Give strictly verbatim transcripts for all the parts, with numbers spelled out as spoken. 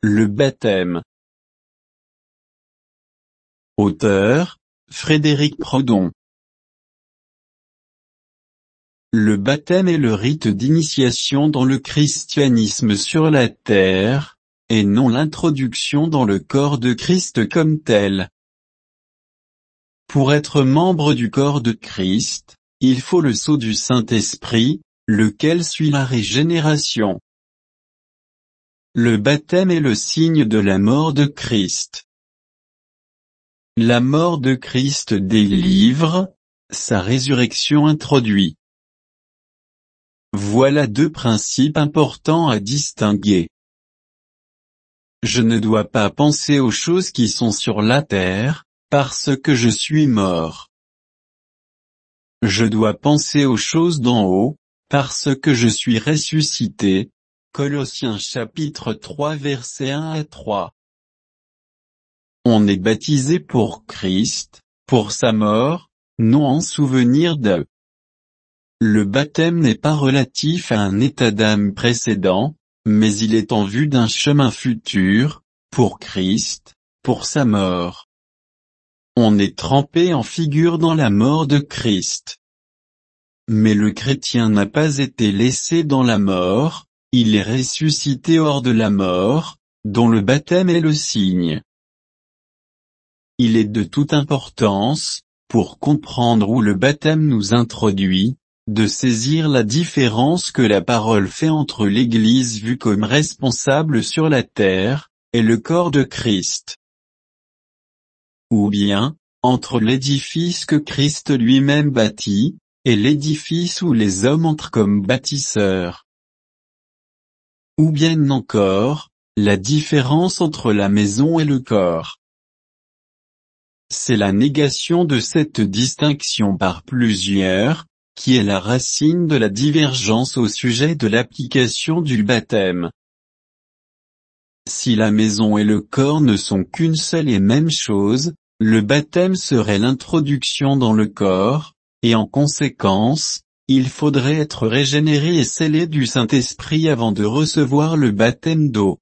Le baptême. Auteur, Frédéric Proudhon. Le baptême est le rite d'initiation dans le christianisme sur la terre, et non l'introduction dans le corps de Christ comme tel. Pour être membre du corps de Christ, il faut le sceau du Saint-Esprit, lequel suit la régénération. Le baptême est le signe de la mort de Christ. La mort de Christ délivre, sa résurrection introduit. Voilà deux principes importants à distinguer. Je ne dois pas penser aux choses qui sont sur la terre, parce que je suis mort. Je dois penser aux choses d'en haut, parce que je suis ressuscité. Colossiens chapitre trois versets un à trois. On est baptisé pour Christ, pour sa mort, non en souvenir d'eux. Le baptême n'est pas relatif à un état d'âme précédent, mais il est en vue d'un chemin futur, pour Christ, pour sa mort. On est trempé en figure dans la mort de Christ. Mais le chrétien n'a pas été laissé dans la mort, il est ressuscité hors de la mort, dont le baptême est le signe. Il est de toute importance, pour comprendre où le baptême nous introduit, de saisir la différence que la parole fait entre l'Église vue comme responsable sur la terre, et le corps de Christ. Ou bien, entre l'édifice que Christ lui-même bâtit, et l'édifice où les hommes entrent comme bâtisseurs. Ou bien encore, la différence entre la maison et le corps. C'est la négation de cette distinction par plusieurs, qui est la racine de la divergence au sujet de l'application du baptême. Si la maison et le corps ne sont qu'une seule et même chose, le baptême serait l'introduction dans le corps, et en conséquence, il faudrait être régénéré et scellé du Saint-Esprit avant de recevoir le baptême d'eau.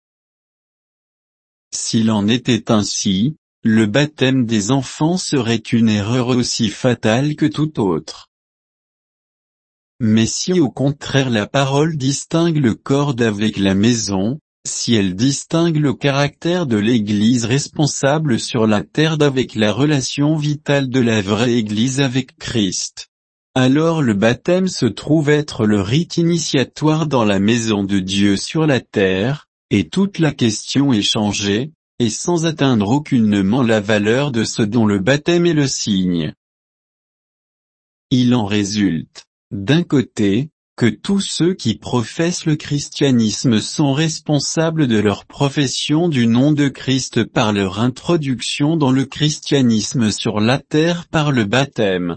S'il en était ainsi, le baptême des enfants serait une erreur aussi fatale que toute autre. Mais si au contraire la parole distingue le corps d'avec la maison, si elle distingue le caractère de l'Église responsable sur la terre d'avec la relation vitale de la vraie Église avec Christ, alors le baptême se trouve être le rite initiatoire dans la maison de Dieu sur la terre, et toute la question est changée, et sans atteindre aucunement la valeur de ce dont le baptême est le signe. Il en résulte, d'un côté, que tous ceux qui professent le christianisme sont responsables de leur profession du nom de Christ par leur introduction dans le christianisme sur la terre par le baptême.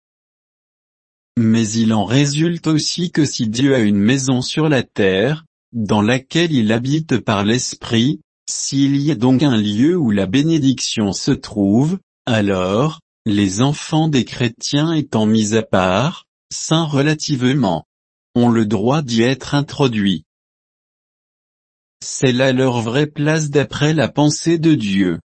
Mais il en résulte aussi que si Dieu a une maison sur la terre, dans laquelle il habite par l'Esprit, s'il y a donc un lieu où la bénédiction se trouve, alors, les enfants des chrétiens étant mis à part, saints relativement, ont le droit d'y être introduits. C'est là leur vraie place d'après la pensée de Dieu.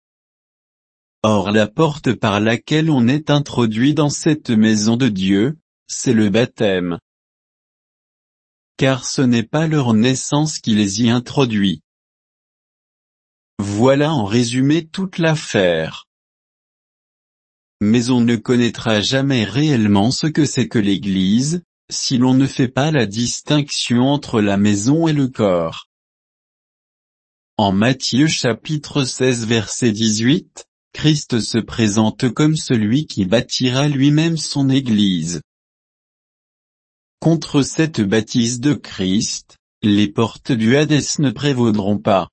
Or la porte par laquelle on est introduit dans cette maison de Dieu, c'est le baptême. Car ce n'est pas leur naissance qui les y introduit. Voilà en résumé toute l'affaire. Mais on ne connaîtra jamais réellement ce que c'est que l'Église, si l'on ne fait pas la distinction entre la maison et le corps. En Matthieu chapitre seize verset dix-huit, Christ se présente comme celui qui bâtira lui-même son Église. Contre cette bâtisse de Christ, les portes du Hadès ne prévaudront pas.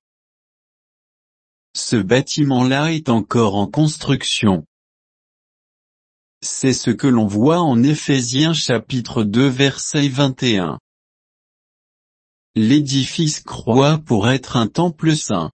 Ce bâtiment-là est encore en construction. C'est ce que l'on voit en Éphésiens chapitre deux verset vingt et un. L'édifice croit pour être un temple saint.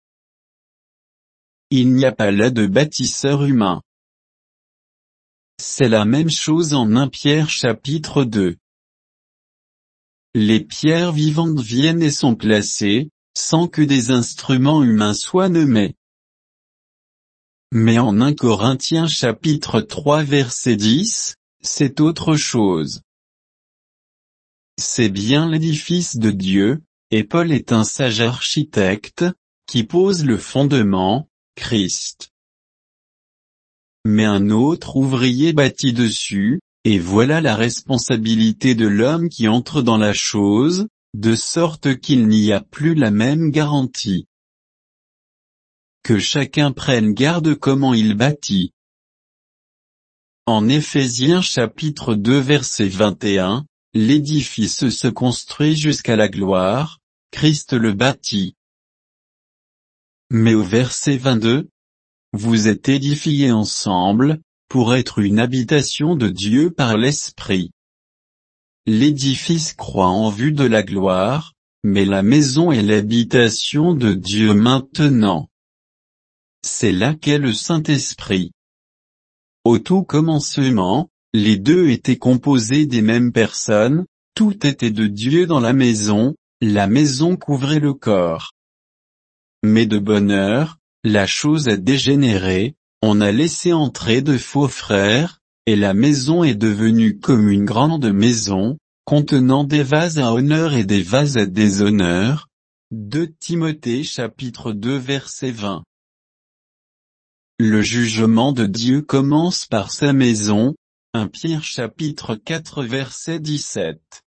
Il n'y a pas là de bâtisseur humain. C'est la même chose en premier Pierre chapitre deux. Les pierres vivantes viennent et sont placées, sans que des instruments humains soient nommés. Mais en un Corinthiens chapitre trois verset dix, c'est autre chose. C'est bien l'édifice de Dieu, et Paul est un sage architecte, qui pose le fondement, Christ. Mais un autre ouvrier bâtit dessus, et voilà la responsabilité de l'homme qui entre dans la chose, de sorte qu'il n'y a plus la même garantie. Que chacun prenne garde comment il bâtit. En Éphésiens chapitre deux verset vingt et un, l'édifice se construit jusqu'à la gloire, Christ le bâtit. Mais au verset vingt-deux, vous êtes édifiés ensemble, pour être une habitation de Dieu par l'Esprit. L'édifice croît en vue de la gloire, mais la maison est l'habitation de Dieu maintenant. C'est là qu'est le Saint-Esprit. Au tout commencement, les deux étaient composés des mêmes personnes, tout était de Dieu dans la maison, la maison couvrait le corps. Mais de bonne heure, la chose a dégénéré, on a laissé entrer de faux frères, et la maison est devenue comme une grande maison, contenant des vases à honneur et des vases à déshonneur. deux Timothée chapitre deux verset vingt. Le jugement de Dieu commence par sa maison, premier Pierre chapitre quatre verset dix-sept.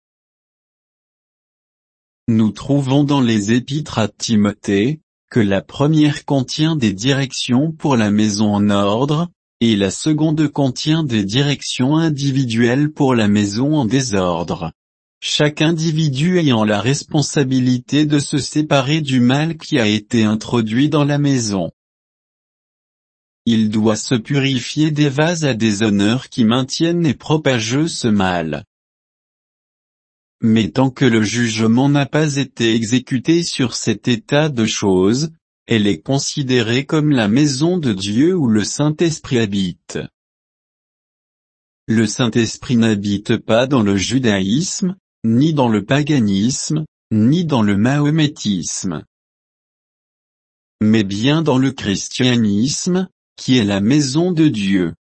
Nous trouvons dans les épîtres à Timothée, que la première contient des directions pour la maison en ordre, et la seconde contient des directions individuelles pour la maison en désordre. Chaque individu ayant la responsabilité de se séparer du mal qui a été introduit dans la maison. Il doit se purifier des vases à déshonneur qui maintiennent et propagent ce mal. Mais tant que le jugement n'a pas été exécuté sur cet état de choses, elle est considérée comme la maison de Dieu où le Saint-Esprit habite. Le Saint-Esprit n'habite pas dans le judaïsme, ni dans le paganisme, ni dans le mahométisme. Mais bien dans le christianisme, qui est la maison de Dieu.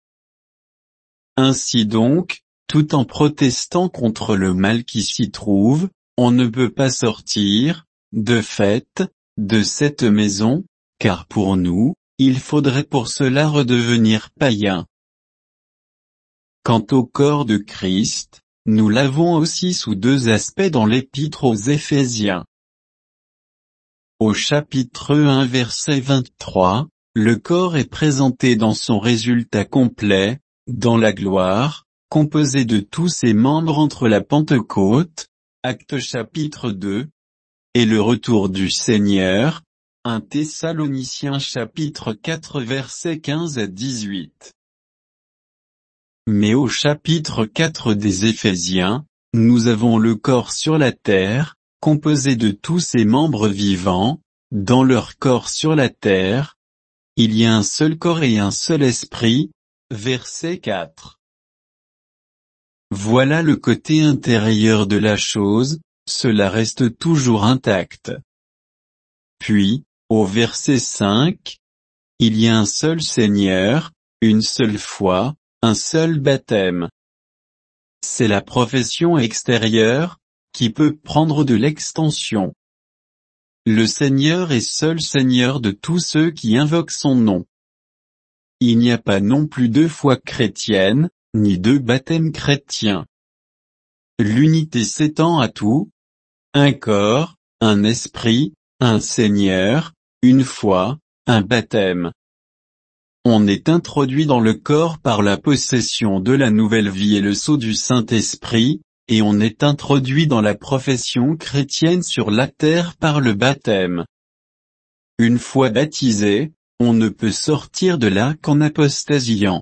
Ainsi donc, tout en protestant contre le mal qui s'y trouve, on ne peut pas sortir, de fait, de cette maison, car pour nous, il faudrait pour cela redevenir païens. Quant au corps de Christ, nous l'avons aussi sous deux aspects dans l'épître aux Éphésiens. Au chapitre un verset vingt-trois, le corps est présenté dans son résultat complet, dans la gloire, composé de tous ses membres entre la Pentecôte, Actes chapitre deux, et le retour du Seigneur, premier Thessaloniciens chapitre quatre versets quinze à dix-huit. Mais au chapitre quatre des Éphésiens, nous avons le corps sur la terre, composé de tous ses membres vivants, dans leur corps sur la terre, il y a un seul corps et un seul esprit, verset quatre. Voilà le côté intérieur de la chose, cela reste toujours intact. Puis, au verset cinq, il y a un seul Seigneur, une seule foi, un seul baptême. C'est la profession extérieure, qui peut prendre de l'extension. Le Seigneur est seul Seigneur de tous ceux qui invoquent son nom. Il n'y a pas non plus deux foi chrétiennes, ni deux baptêmes chrétiens. L'unité s'étend à tout. Un corps, un esprit, un Seigneur, une foi, un baptême. On est introduit dans le corps par la possession de la nouvelle vie et le sceau du Saint-Esprit, et on est introduit dans la profession chrétienne sur la terre par le baptême. Une fois baptisé, on ne peut sortir de là qu'en apostasiant.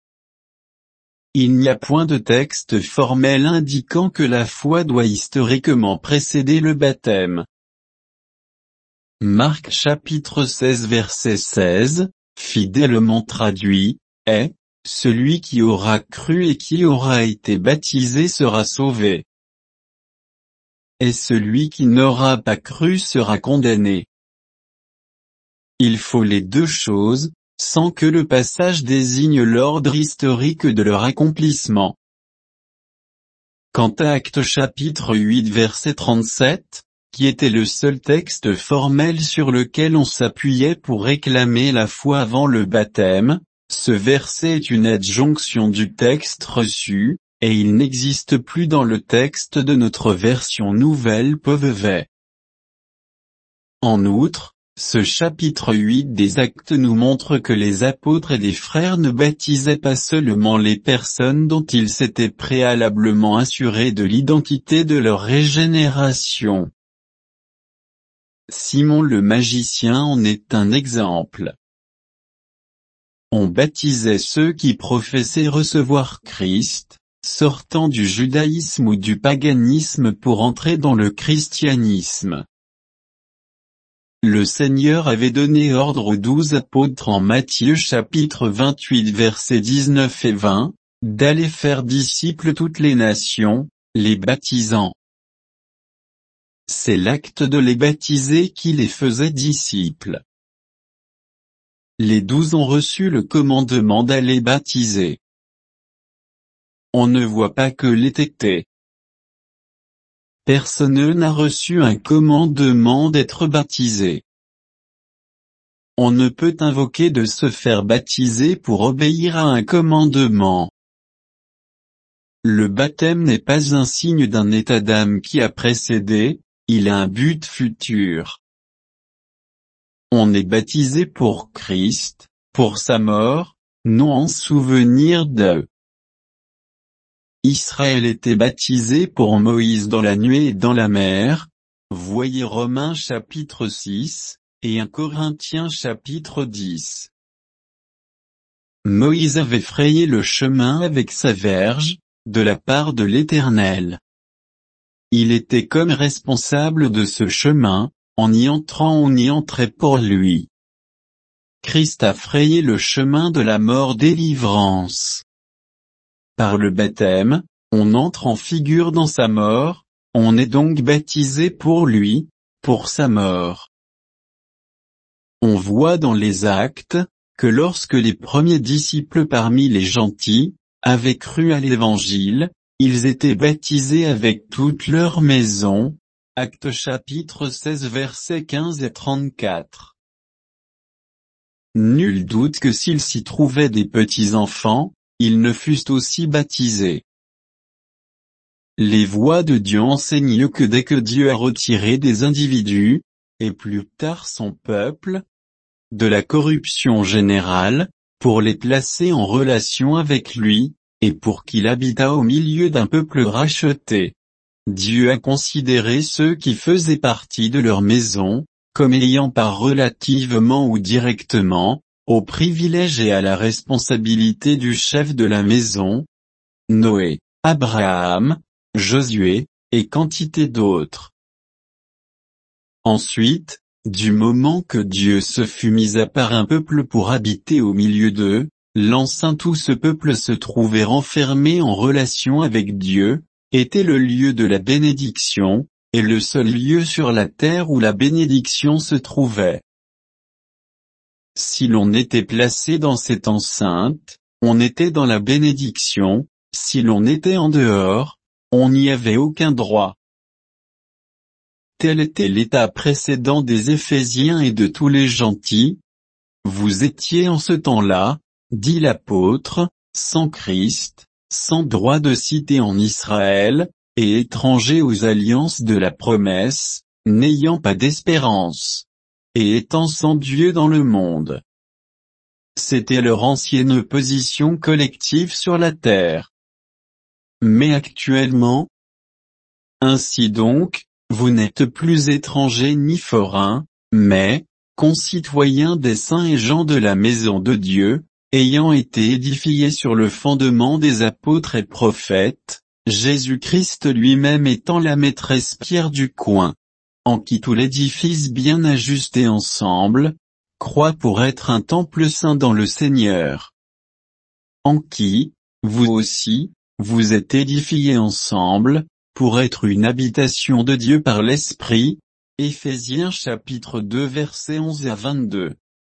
Il n'y a point de texte formel indiquant que la foi doit historiquement précéder le baptême. Marc chapitre seize verset seize, fidèlement traduit, est, celui qui aura cru et qui aura été baptisé sera sauvé. et celui qui n'aura pas cru sera condamné. Il faut les deux choses, sans que le passage désigne l'ordre historique de leur accomplissement. Quant à Actes chapitre huit verset trente-sept, qui était le seul texte formel sur lequel on s'appuyait pour réclamer la foi avant le baptême, ce verset est une adjonction du texte reçu, et il n'existe plus dans le texte de notre version nouvelle P V V. En outre, ce chapitre huit des Actes nous montre que les apôtres et les frères ne baptisaient pas seulement les personnes dont ils s'étaient préalablement assurés de l'identité de leur régénération. Simon le magicien en est un exemple. On baptisait ceux qui professaient recevoir Christ, sortant du judaïsme ou du paganisme pour entrer dans le christianisme. Le Seigneur avait donné ordre aux douze apôtres en Matthieu chapitre vingt-huit versets dix-neuf et vingt, d'aller faire disciples toutes les nations, les baptisant. C'est l'acte de les baptiser qui les faisait disciples. Les douze ont reçu le commandement d'aller baptiser. On ne voit pas que les tétés. Personne n'a reçu un commandement d'être baptisé. On ne peut invoquer de se faire baptiser pour obéir à un commandement. Le baptême n'est pas un signe d'un état d'âme qui a précédé, il a un but futur. On est baptisé pour Christ, pour sa mort, non en souvenir de. Israël était baptisé pour Moïse dans la nuée et dans la mer, voyez Romains chapitre six, et un Corinthiens chapitre dix. Moïse avait frayé le chemin avec sa verge, de la part de l'Éternel. Il était comme responsable de ce chemin, en y entrant on y entrait pour lui. Christ a frayé le chemin de la mort délivrance. Par le baptême, on entre en figure dans sa mort, on est donc baptisé pour lui, pour sa mort. On voit dans les Actes, que lorsque les premiers disciples parmi les gentils, avaient cru à l'Évangile, ils étaient baptisés avec toute leur maison. Actes chapitre seize versets quinze et trente-quatre. Nul doute que s'il s'y trouvait des petits enfants, ils ne fussent aussi baptisés. Les voies de Dieu enseignent que dès que Dieu a retiré des individus, et plus tard son peuple, de la corruption générale, pour les placer en relation avec lui, et pour qu'il habitât au milieu d'un peuple racheté, Dieu a considéré ceux qui faisaient partie de leur maison, comme ayant part relativement ou directement, au privilège et à la responsabilité du chef de la maison, Noé, Abraham, Josué, et quantité d'autres. Ensuite, du moment que Dieu se fut mis à part un peuple pour habiter au milieu d'eux, l'enceinte tout ce peuple se trouvait renfermé en relation avec Dieu, était le lieu de la bénédiction, et le seul lieu sur la terre où la bénédiction se trouvait. Si l'on était placé dans cette enceinte, on était dans la bénédiction, si l'on était en dehors, on n'y avait aucun droit. Tel était l'état précédent des Éphésiens et de tous les gentils. Vous étiez en ce temps-là, dit l'apôtre, sans Christ, sans droit de cité en Israël, et étrangers aux alliances de la promesse, n'ayant pas d'espérance, et étant sans Dieu dans le monde. C'était leur ancienne position collective sur la terre. Mais actuellement, ainsi donc, vous n'êtes plus étrangers ni forains, mais, concitoyens des saints et gens de la maison de Dieu, ayant été édifiés sur le fondement des apôtres et prophètes, Jésus-Christ lui-même étant la maîtresse pierre du coin, en qui tout l'édifice bien ajusté ensemble, croit pour être un temple saint dans le Seigneur. En qui, vous aussi, vous êtes édifiés ensemble, pour être une habitation de Dieu par l'Esprit. Éphésiens chapitre deux versets onze à vingt-deux.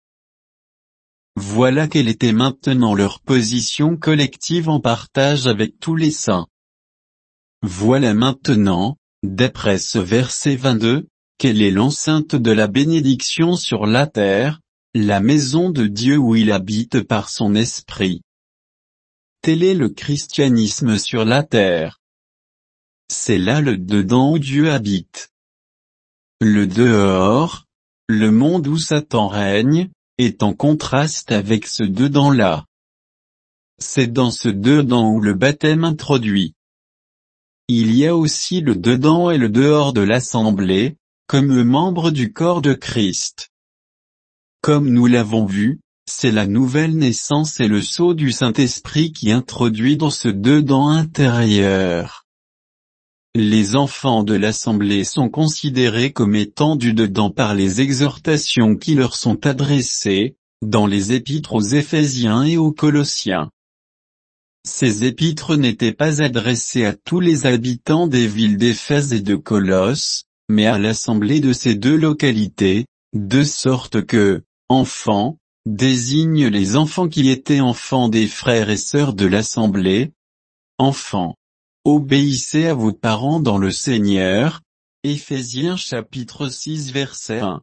Voilà quelle était maintenant leur position collective en partage avec tous les saints. Voilà maintenant, d'après ce verset vingt-deux, quelle est l'enceinte de la bénédiction sur la terre, la maison de Dieu où il habite par son esprit. Tel est le christianisme sur la terre. C'est là le dedans où Dieu habite. Le dehors, le monde où Satan règne, est en contraste avec ce dedans-là. C'est dans ce dedans où le baptême introduit. Il y a aussi le dedans et le dehors de l'assemblée, comme membres du corps de Christ. Comme nous l'avons vu, c'est la nouvelle naissance et le sceau du Saint-Esprit qui introduit dans ce dedans intérieur. Les enfants de l'assemblée sont considérés comme étant du dedans par les exhortations qui leur sont adressées, dans les épîtres aux Éphésiens et aux Colossiens. Ces épîtres n'étaient pas adressées à tous les habitants des villes d'Éphèse et de Colosse, mais à l'assemblée de ces deux localités, de sorte que, enfants, désigne les enfants qui étaient enfants des frères et sœurs de l'assemblée. Enfants, obéissez à vos parents dans le Seigneur. Éphésiens chapitre six verset un.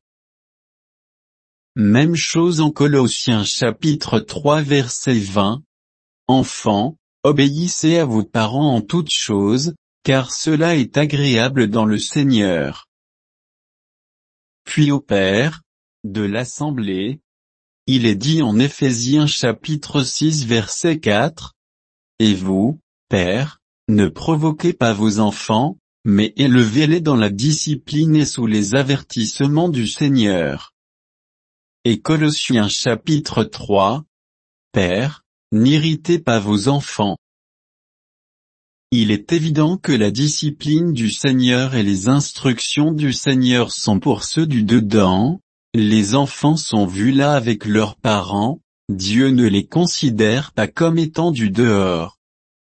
Même chose en Colossiens chapitre trois verset vingt. Enfants, obéissez à vos parents en toutes choses, car cela est agréable dans le Seigneur. Puis au Père, de l'assemblée, il est dit en Éphésiens chapitre six verset quatre. Et vous, Pères, ne provoquez pas vos enfants, mais élevez-les dans la discipline et sous les avertissements du Seigneur. Et Colossiens chapitre trois. Pères, n'irritez pas vos enfants. Il est évident que la discipline du Seigneur et les instructions du Seigneur sont pour ceux du dedans. Les enfants sont vus là avec leurs parents, Dieu ne les considère pas comme étant du dehors.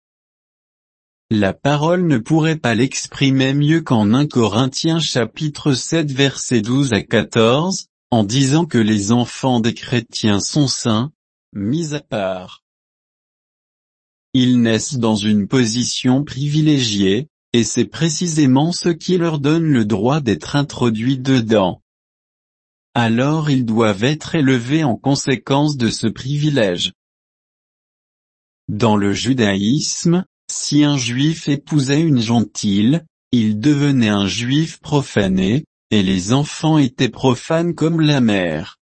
La parole ne pourrait pas l'exprimer mieux qu'en un Corinthiens chapitre sept versets douze à quatorze, en disant que les enfants des chrétiens sont saints, mis à part. Ils naissent dans une position privilégiée, et c'est précisément ce qui leur donne le droit d'être introduits dedans. Alors ils doivent être élevés en conséquence de ce privilège. Dans le judaïsme, si un juif épousait une gentile, il devenait un juif profané, et les enfants étaient profanes comme la mère.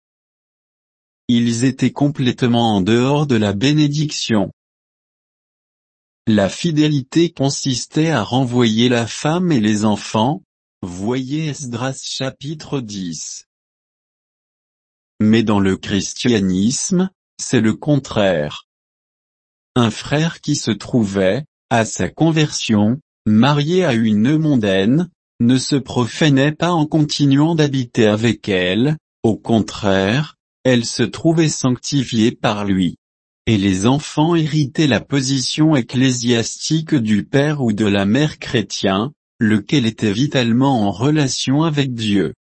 Ils étaient complètement en dehors de la bénédiction. La fidélité consistait à renvoyer la femme et les enfants, voyez Esdras chapitre dix. Mais dans le christianisme, c'est le contraire. Un frère qui se trouvait, à sa conversion, marié à une mondaine, ne se profanait pas en continuant d'habiter avec elle, au contraire, elle se trouvait sanctifiée par lui. Et les enfants héritaient la position ecclésiastique du père ou de la mère chrétien, lequel était vitalement en relation avec Dieu.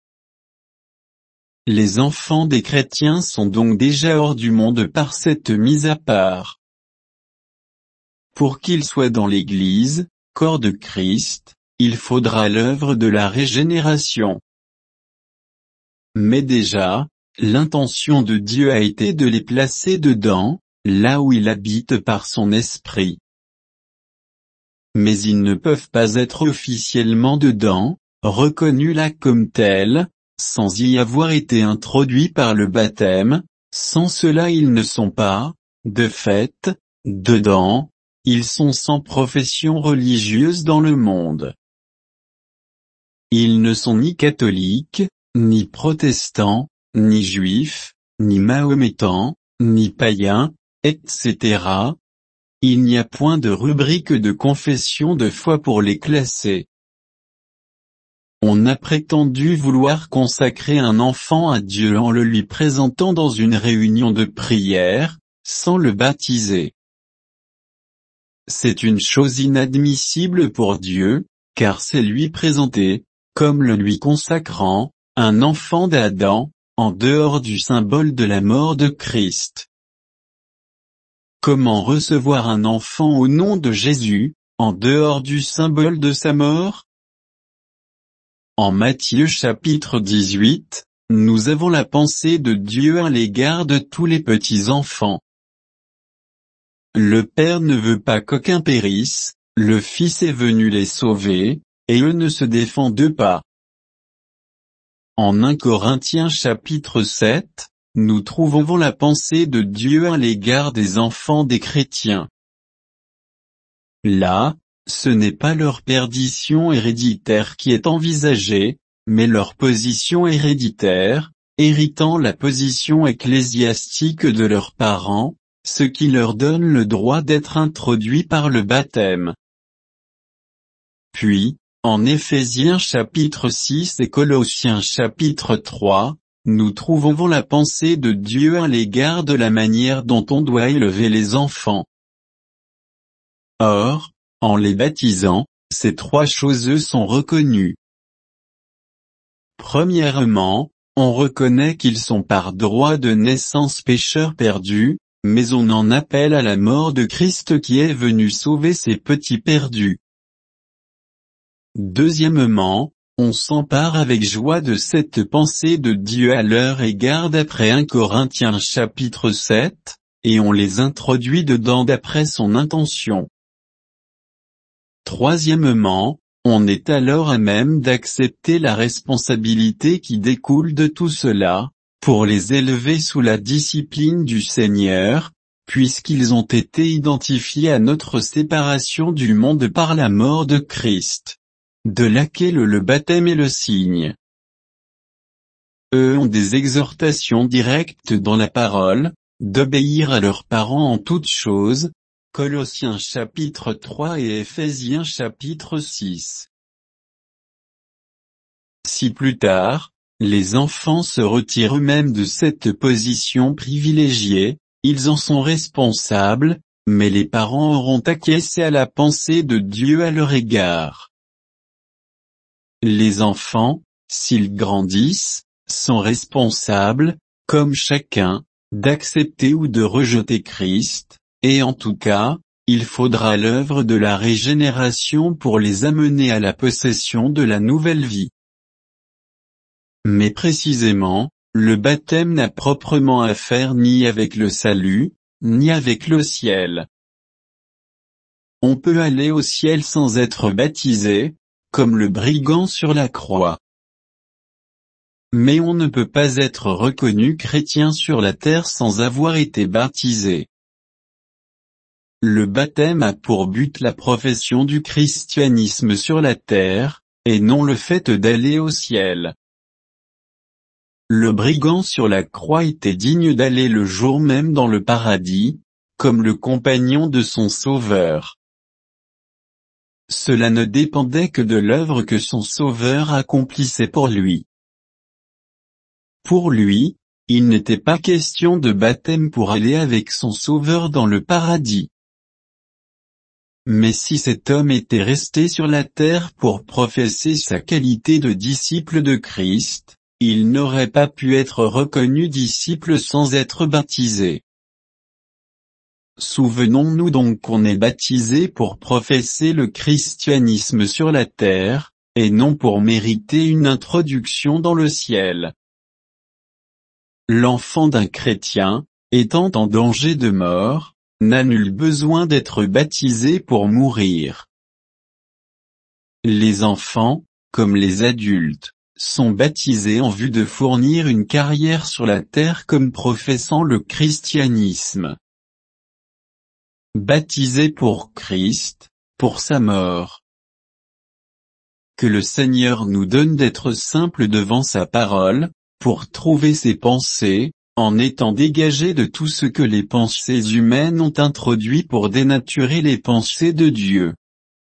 Les enfants des chrétiens sont donc déjà hors du monde par cette mise à part. Pour qu'ils soient dans l'Église, corps de Christ, il faudra l'œuvre de la régénération. Mais déjà, l'intention de Dieu a été de les placer dedans, là où il habite par son esprit. Mais ils ne peuvent pas être officiellement dedans, reconnus là comme tels, sans y avoir été introduits par le baptême. Sans cela ils ne sont pas, de fait, dedans, ils sont sans profession religieuse dans le monde. Ils ne sont ni catholiques, ni protestants, ni juifs, ni mahométans, ni païens, et cetera. Il n'y a point de rubrique de confession de foi pour les classer. On a prétendu vouloir consacrer un enfant à Dieu en le lui présentant dans une réunion de prière, sans le baptiser. c'est une chose inadmissible pour Dieu, car c'est lui présenter, comme le lui consacrant, un enfant d'Adam, en dehors du symbole de la mort de Christ. Comment recevoir un enfant au nom de Jésus, en dehors du symbole de sa mort? En Matthieu chapitre dix-huit, nous avons la pensée de Dieu à l'égard de tous les petits enfants. Le Père ne veut pas qu'aucun périsse, le Fils est venu les sauver, et eux ne se défendent pas. En un Corinthiens chapitre sept, nous trouvons la pensée de Dieu à l'égard des enfants des chrétiens. Là, ce n'est pas leur perdition héréditaire qui est envisagée, mais leur position héréditaire, héritant la position ecclésiastique de leurs parents, ce qui leur donne le droit d'être introduits par le baptême. Puis, en Éphésiens chapitre six et Colossiens chapitre trois, nous trouvons la pensée de Dieu à l'égard de la manière dont on doit élever les enfants. Or, en les baptisant, ces trois choses sont reconnues. Premièrement, on reconnaît qu'ils sont par droit de naissance pécheurs perdus, mais on en appelle à la mort de Christ qui est venu sauver ces petits perdus. Deuxièmement, on s'empare avec joie de cette pensée de Dieu à leur égard d'après un Corinthiens chapitre sept, et on les introduit dedans d'après son intention. Troisièmement, on est alors à même d'accepter la responsabilité qui découle de tout cela, pour les élever sous la discipline du Seigneur, puisqu'ils ont été identifiés à notre séparation du monde par la mort de Christ, de laquelle le baptême est le signe. Eux ont des exhortations directes dans la parole, d'obéir à leurs parents en toutes choses, Colossiens chapitre trois et Éphésiens chapitre six. Si plus tard, les enfants se retirent eux-mêmes de cette position privilégiée, ils en sont responsables, mais les parents auront acquiescé à la pensée de Dieu à leur égard. Les enfants, s'ils grandissent, sont responsables, comme chacun, d'accepter ou de rejeter Christ, et en tout cas, il faudra l'œuvre de la régénération pour les amener à la possession de la nouvelle vie. Mais précisément, le baptême n'a proprement affaire ni avec le salut, ni avec le ciel. On peut aller au ciel sans être baptisé, comme le brigand sur la croix. Mais on ne peut pas être reconnu chrétien sur la terre sans avoir été baptisé. Le baptême a pour but la profession du christianisme sur la terre, et non le fait d'aller au ciel. Le brigand sur la croix était digne d'aller le jour même dans le paradis, comme le compagnon de son Sauveur. Cela ne dépendait que de l'œuvre que son Sauveur accomplissait pour lui. Pour lui, il n'était pas question de baptême pour aller avec son Sauveur dans le paradis. Mais si cet homme était resté sur la terre pour professer sa qualité de disciple de Christ, il n'aurait pas pu être reconnu disciple sans être baptisé. Souvenons-nous donc qu'on est baptisé pour professer le christianisme sur la terre, et non pour mériter une introduction dans le ciel. L'enfant d'un chrétien, étant en danger de mort, n'a nul besoin d'être baptisé pour mourir. Les enfants, comme les adultes, sont baptisés en vue de fournir une carrière sur la terre comme professant le christianisme. Baptisés pour Christ, pour sa mort. Que le Seigneur nous donne d'être simples devant sa parole, pour trouver ses pensées, en étant dégagés de tout ce que les pensées humaines ont introduit pour dénaturer les pensées de Dieu.